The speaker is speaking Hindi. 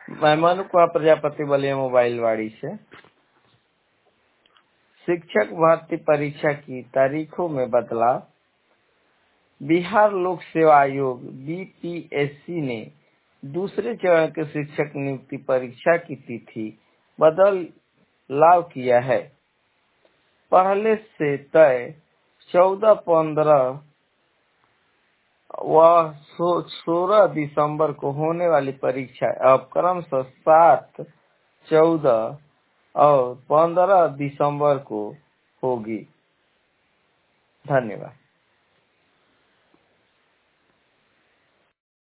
मैं मनु कुमार प्रजापति बलिया मोबाइल वाड़ी से। शिक्षक भर्ती परीक्षा की तारीखों में बदलाव। बिहार लोक सेवा आयोग बीपीएससी ने दूसरे चरण के शिक्षक नियुक्ति परीक्षा की तिथि बदलाव किया है। पहले से तय 14, 15 व 16 दिसंबर को होने वाली परीक्षा अब क्रमशः 7, 14 और 15 दिसंबर को होगी। धन्यवाद।